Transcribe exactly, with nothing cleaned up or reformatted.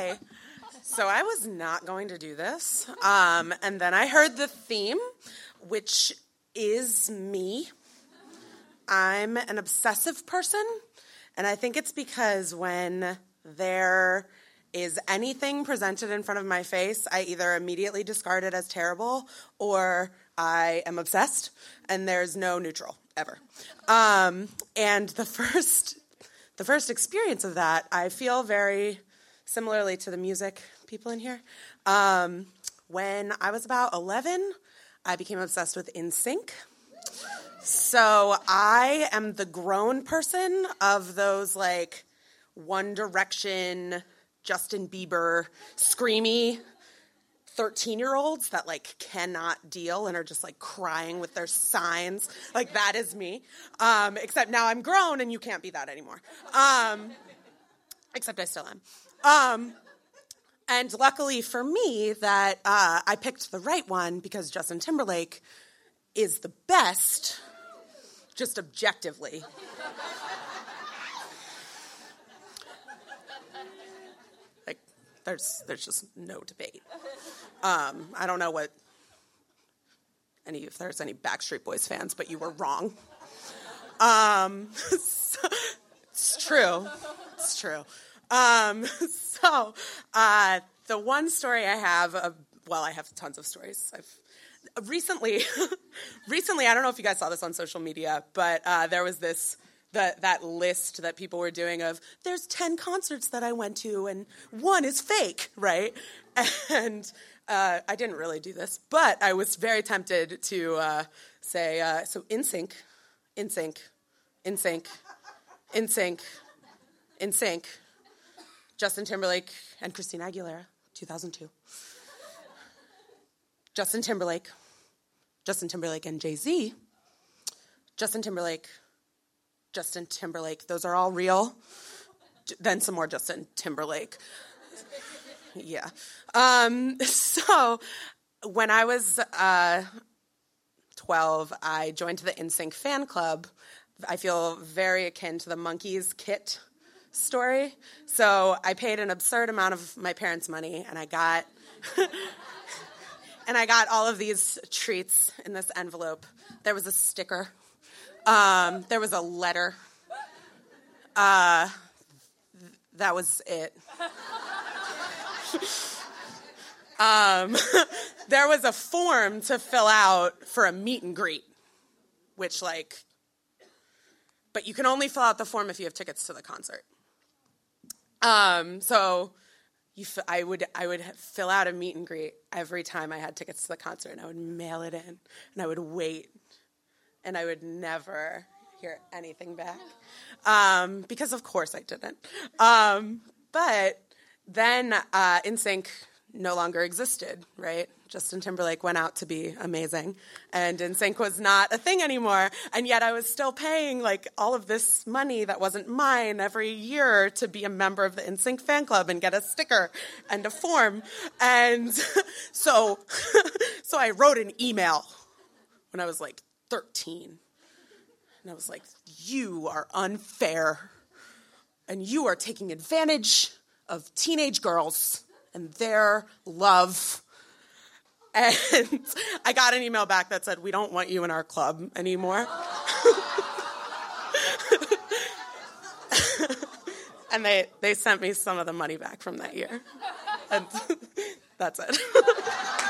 Okay. So I was not going to do this. Um, and then I heard the theme, which is me. I'm an obsessive person, and I think it's because when there is anything presented in front of my face, I either immediately discard it as terrible or I am obsessed, and there's no neutral ever. Um, and the first, the first experience of that, I feel very similarly to the music people in here. Um, when I was about eleven, I became obsessed with N Sync. So I am the grown person of those, like, One Direction, Justin Bieber, screamy thirteen-year-olds that, like, cannot deal and are just, like, crying with their signs. Like, that is me. Um, except now I'm grown and you can't be that anymore. Um, except I still am. Um, and luckily for me that uh, I picked the right one because Justin Timberlake is the best, just objectively. Like, there's there's just no debate. Um, I don't know what any if there's any Backstreet Boys fans, but you were wrong. Um, so, it's true. It's true. Um, so uh, the one story I have, of, well, I have tons of stories. I've Recently, recently, I don't know if you guys saw this on social media, but uh, there was this, the, that list that people were doing of, there's ten concerts that I went to, and one is fake, right? And uh, I didn't really do this, but I was very tempted to uh, say, uh, so N Sync, N Sync, N Sync, N Sync, N Sync, Justin Timberlake and Christina Aguilera, two thousand two. Justin Timberlake, Justin Timberlake and Jay-Z, Justin Timberlake, Justin Timberlake, those are all real. Then some more Justin Timberlake. Yeah. Um, so when I was uh, twelve, I joined the N Sync fan club. I feel very akin to the Monkees Kit story. So I paid an absurd amount of my parents' money, and I got... And I got all of these treats in this envelope. There was a sticker. Um, there was a letter. Uh, th- that was it. um, there was a form to fill out for a meet and greet, which, like, but you can only fill out the form if you have tickets to the concert. Um, so... You f- I would I would fill out a meet and greet every time I had tickets to the concert, and I would mail it in, and I would wait, and I would never hear anything back, um, because of course I didn't. Um, but then uh, N Sync no longer existed, right? Justin Timberlake went out to be amazing, and N Sync was not a thing anymore, and yet I was still paying, like, all of this money that wasn't mine every year to be a member of the N Sync fan club and get a sticker and a form. And so, so I wrote an email when I was, like, thirteen, and I was like, you are unfair, and you are taking advantage of teenage girls and their love. And I got an email back that said, we don't want you in our club anymore. And they, they sent me some of the money back from that year. And that's it.